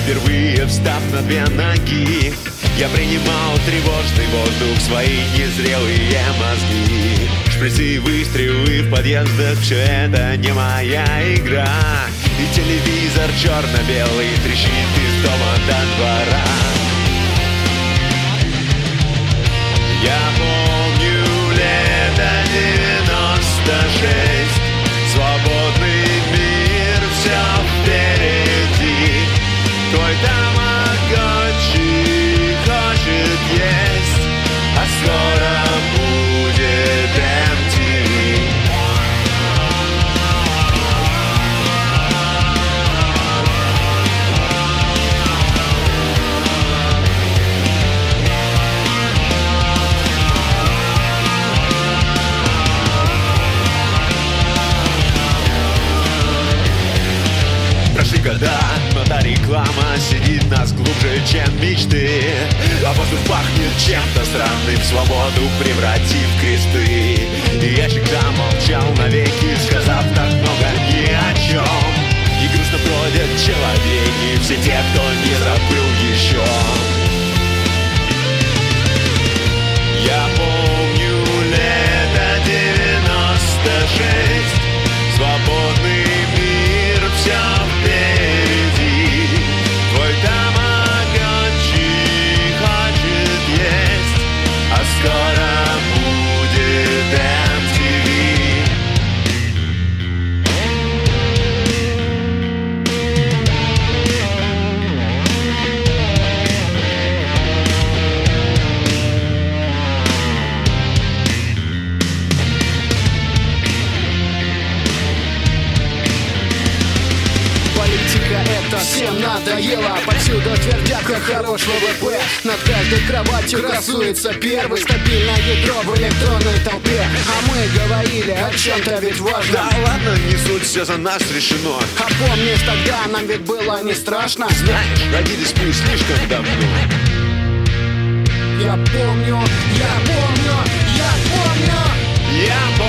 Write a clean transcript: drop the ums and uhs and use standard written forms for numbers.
Впервые встав на две ноги, я принимал тревожный воздух в свои незрелые мозги. Шприцы и выстрелы в подъездах, все это не моя игра. И телевизор черно-белый трещит из дома до двора. Я помню лето 96, свободный мир, все впереди. Твой тамагочи хочет есть, а скоро будет MTV. Прошли года, но та реклама сидит нас глубже, чем мечты. А воздух пахнет чем-то странным, свободу превратив в кресты. И я всегда молчал навеки, сказав так много ни о чем. И грустно бродят человеки, все те, кто не забыл еще. Я помню лето 96, свободный мир, все впереди. Твой тамагочи хочет есть, а скоро будет MTV. Политика это всем надоело, повсюду твердят, как хорош ВВП. Над каждой кроватью красуется первый, стабильное ядро в электронной толпе. А мы говорили о чем-то ведь важном. Да ладно, не суть, все за нас решено. А помнишь, тогда нам ведь было не страшно? Знаешь, родились мы слишком давно. Я помню, я помню, я помню. Я